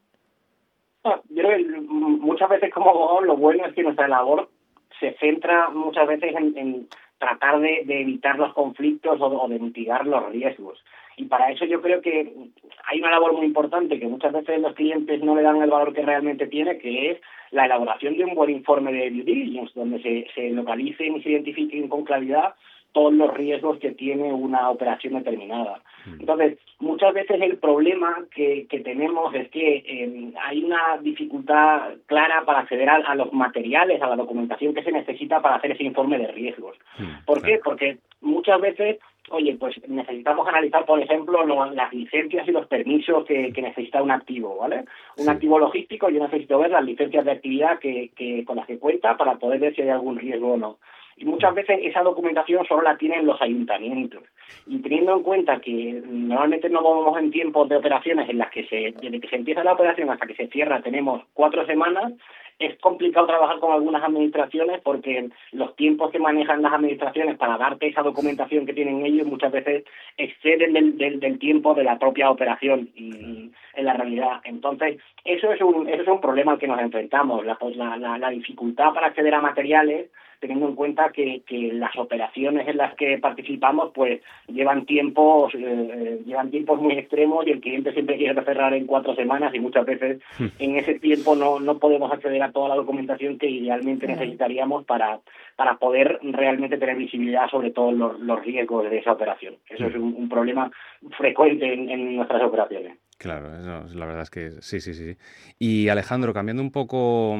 Ah, yo creo que muchas veces como abogado lo bueno es que nuestra labor se centra muchas veces en, en tratar de, de evitar los conflictos o, o de mitigar los riesgos. Y para eso yo creo que hay una labor muy importante que muchas veces los clientes no le dan el valor que realmente tiene, que es la elaboración de un buen informe de due diligence, donde se, se localicen y se identifiquen con claridad todos los riesgos que tiene una operación determinada. Entonces, muchas veces el problema que, que tenemos es que eh, hay una dificultad clara para acceder a, a los materiales, a la documentación que se necesita para hacer ese informe de riesgos. ¿Por qué? Porque muchas veces, oye, pues necesitamos analizar, por ejemplo, lo, las licencias y los permisos que, que necesita un activo, ¿vale? Un sí. activo logístico, yo necesito ver las licencias de actividad que, que con las que cuenta para poder ver si hay algún riesgo o no. Y muchas veces esa documentación solo la tienen los ayuntamientos. Y teniendo en cuenta que normalmente no vamos en tiempos de operaciones en las que se, desde que se empieza la operación hasta que se cierra tenemos cuatro semanas, es complicado trabajar con algunas administraciones porque los tiempos que manejan las administraciones para darte esa documentación que tienen ellos muchas veces exceden del, del, del tiempo de la propia operación y, en la realidad. Entonces, eso es un eso es un problema al que nos enfrentamos, la, pues, la, la, la dificultad para acceder a materiales, teniendo en cuenta que, que las operaciones en las que participamos pues llevan tiempos eh, llevan tiempos muy extremos y el cliente siempre quiere cerrar en cuatro semanas y muchas veces en ese tiempo no no podemos acceder a toda la documentación que idealmente necesitaríamos para para poder realmente tener visibilidad sobre todos los, los riesgos de esa operación. Eso es un, un problema frecuente en, en nuestras operaciones. Claro, eso, la verdad es que sí, sí, sí. Y Alejandro, cambiando un poco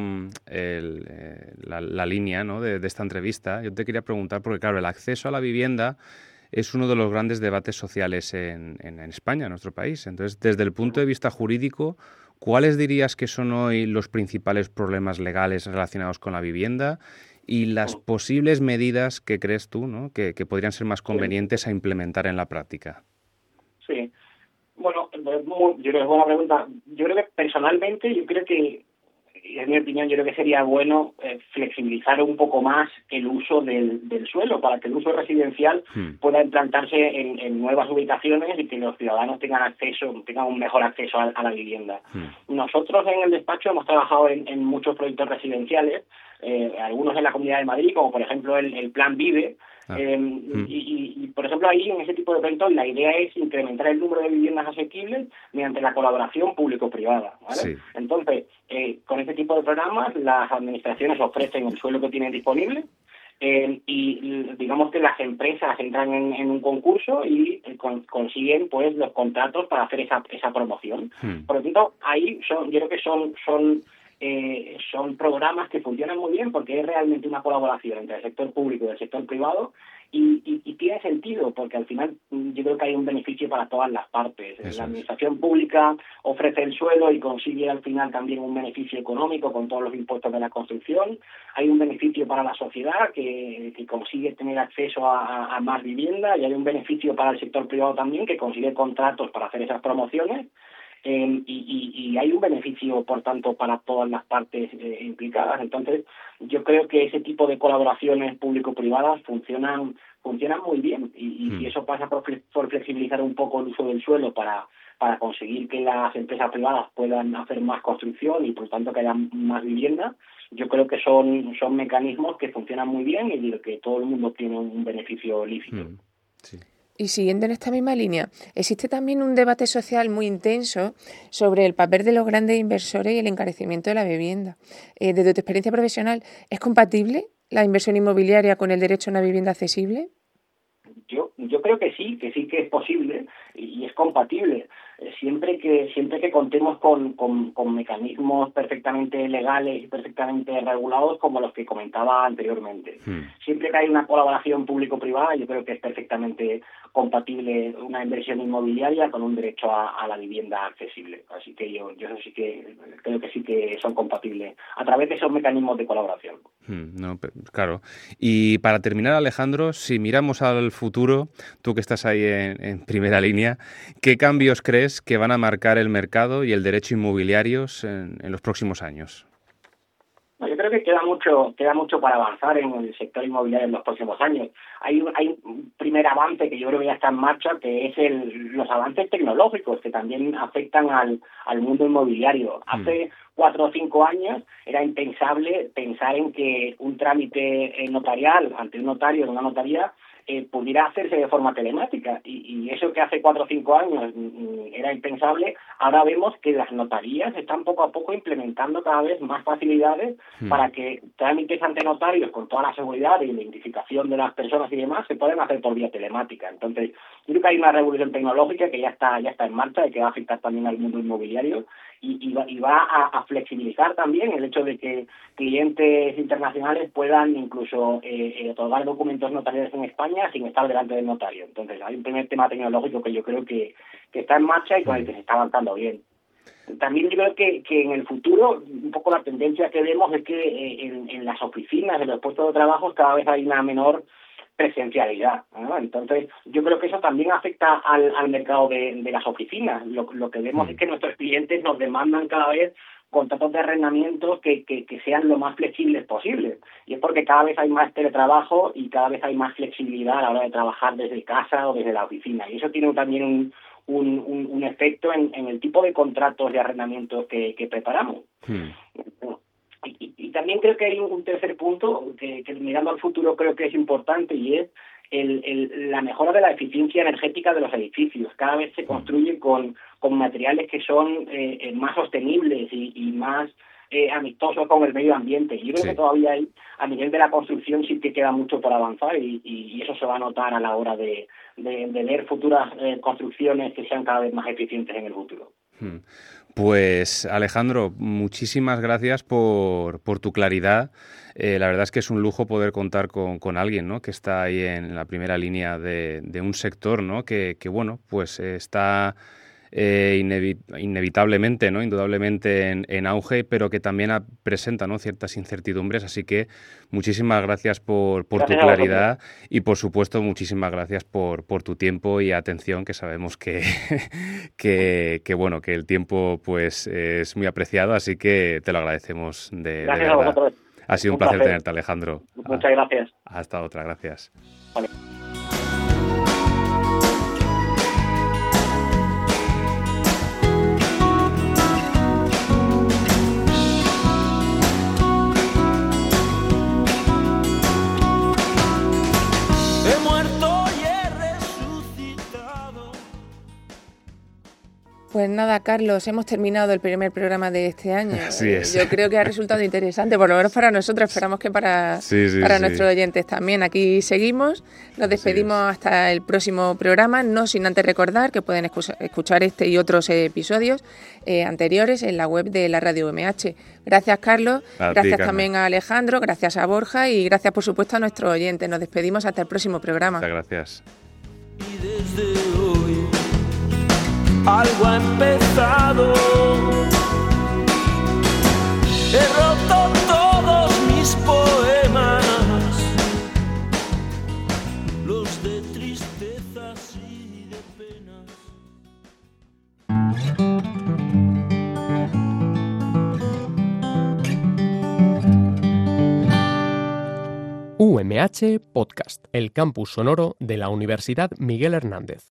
el, eh, la, la línea, ¿no?, de, de esta entrevista, yo te quería preguntar, porque claro, el acceso a la vivienda es uno de los grandes debates sociales en, en, en España, en nuestro país. Entonces, desde el punto de vista jurídico, ¿cuáles dirías que son hoy los principales problemas legales relacionados con la vivienda y las posibles medidas que crees tú, ¿no?, que, que podrían ser más convenientes a implementar en la práctica? Sí. Bueno, yo creo que es buena pregunta. Yo creo que personalmente, yo creo que, en mi opinión, yo creo que sería bueno eh, flexibilizar un poco más el uso del, del suelo para que el uso residencial hmm. pueda implantarse en, en nuevas ubicaciones y que los ciudadanos tengan acceso, tengan un mejor acceso a, a la vivienda. Hmm. Nosotros en el despacho hemos trabajado en, en muchos proyectos residenciales, eh, algunos en la Comunidad de Madrid, como por ejemplo el, el Plan Vive. Ah. Eh, mm. y, y, y, por ejemplo, ahí en ese tipo de proyectos la idea es incrementar el número de viviendas asequibles mediante la colaboración público-privada, ¿vale? Sí. Entonces, eh, con este tipo de programas, las administraciones ofrecen el suelo que tienen disponible eh, y digamos que las empresas entran en, en un concurso y eh, con, consiguen pues los contratos para hacer esa, esa promoción. Hmm. Por lo tanto, ahí son, yo creo que son... son Eh, son programas que funcionan muy bien porque es realmente una colaboración entre el sector público y el sector privado y, y, y tiene sentido porque al final yo creo que hay un beneficio para todas las partes. Eso la administración es. pública ofrece el suelo y consigue al final también un beneficio económico con todos los impuestos de la construcción. Hay un beneficio para la sociedad que, que consigue tener acceso a, a, a más vivienda y hay un beneficio para el sector privado también que consigue contratos para hacer esas promociones. Eh, y, y, y hay un beneficio, por tanto, para todas las partes eh, implicadas. Entonces, yo creo que ese tipo de colaboraciones público-privadas funcionan funcionan muy bien y, y, mm. y eso pasa por, por flexibilizar un poco el uso del suelo para, para conseguir que las empresas privadas puedan hacer más construcción y, por tanto, que haya más vivienda. Yo creo que son, son mecanismos que funcionan muy bien y de que todo el mundo tiene un beneficio lícito. Mm. Sí. Y siguiendo en esta misma línea, existe también un debate social muy intenso sobre el papel de los grandes inversores y el encarecimiento de la vivienda. Eh, desde tu experiencia profesional, ¿es compatible la inversión inmobiliaria con el derecho a una vivienda accesible? Yo, yo creo que sí, que sí que es posible y es compatible. Siempre que siempre que contemos con, con, con mecanismos perfectamente legales y perfectamente regulados como los que comentaba anteriormente. Hmm. Siempre que hay una colaboración público-privada, yo creo que es perfectamente compatible una inversión inmobiliaria con un derecho a, a la vivienda accesible. Así que yo, yo sí que creo que sí que son compatibles a través de esos mecanismos de colaboración. Hmm, no, claro. Y para terminar, Alejandro, si miramos al futuro, tú que estás ahí en, en primera línea, ¿qué cambios crees que van a marcar el mercado y el derecho inmobiliarios en, en los próximos años? Yo creo que queda mucho queda mucho para avanzar en el sector inmobiliario en los próximos años. Hay un, hay un primer avance que yo creo que ya está en marcha, que es el, los avances tecnológicos que también afectan al, al mundo inmobiliario. Hace mm. cuatro o cinco años era impensable pensar en que un trámite notarial ante un notario en una notaría Eh, pudiera hacerse de forma telemática y, y eso que hace cuatro o cinco años mm, era impensable, ahora vemos que las notarías están poco a poco implementando cada vez más facilidades hmm. para que trámites ante notarios con toda la seguridad e identificación de las personas y demás se pueden hacer por vía telemática. Entonces, yo creo que hay una revolución tecnológica que ya está ya está en marcha y que va a afectar también al mundo inmobiliario y, y va, y va a, a flexibilizar también el hecho de que clientes internacionales puedan incluso eh, eh, otorgar documentos notariales en España sin estar delante del notario. Entonces hay un primer tema tecnológico que yo creo que, que está en marcha y con el que se está avanzando bien. También yo creo que, que en el futuro un poco la tendencia que vemos es que eh, en, en las oficinas, en los puestos de trabajo cada vez hay una menor presencialidad, ¿no? Entonces yo creo que eso también afecta al, al mercado de, de las oficinas. Lo, lo que vemos mm. es que nuestros clientes nos demandan cada vez contratos de arrendamiento que, que, que sean lo más flexibles posible. Y es porque cada vez hay más teletrabajo y cada vez hay más flexibilidad a la hora de trabajar desde casa o desde la oficina. Y eso tiene también un, un, un, un efecto en, en el tipo de contratos de arrendamiento que, que preparamos. Hmm. Y, y también creo que hay un tercer punto que, que mirando al futuro creo que es importante, y es el, el, la mejora de la eficiencia energética de los edificios. Cada vez se construye con, con materiales que son eh, más sostenibles y, y más eh, amistosos con el medio ambiente. Y yo creo sí. que todavía hay, a nivel de la construcción sí que queda mucho por avanzar, y, y, y eso se va a notar a la hora de, de, de ver futuras eh, construcciones que sean cada vez más eficientes en el futuro. Hmm. Pues Alejandro, muchísimas gracias por, por tu claridad. Eh, la verdad es que es un lujo poder contar con, con alguien, ¿no?, que está ahí en la primera línea de, de un sector, ¿no?, que, que bueno, pues eh, está eh, inevi- inevitablemente, ¿no?, indudablemente en, en auge, pero que también a, presenta, ¿no?, ciertas incertidumbres. Así que muchísimas gracias por, por gracias tu claridad y, por supuesto, muchísimas gracias por, por tu tiempo y atención, que sabemos que, que, que, bueno, que el tiempo pues es muy apreciado, así que te lo agradecemos de, gracias de verdad. A vosotros. Ha sido un, un placer, placer tenerte, Alejandro. Muchas gracias. Hasta otra, gracias. Vale. Pues nada, Carlos, hemos terminado el primer programa de este año. Así es. Yo creo que ha resultado interesante, por lo menos para nosotros, esperamos que para, sí, sí, para sí. nuestros oyentes también. Aquí seguimos, nos despedimos hasta el próximo programa, no sin antes recordar que pueden escuchar este y otros episodios eh, anteriores en la web de la Radio U M H. Gracias, Carlos, a gracias ti, también a Alejandro, gracias a Borja y gracias, por supuesto, a nuestros oyentes. Nos despedimos hasta el próximo programa. Muchas gracias. Y desde hoy algo ha empezado. He roto todos mis poemas, los de tristezas y de penas. U M H Podcast, el campus sonoro de la Universidad Miguel Hernández.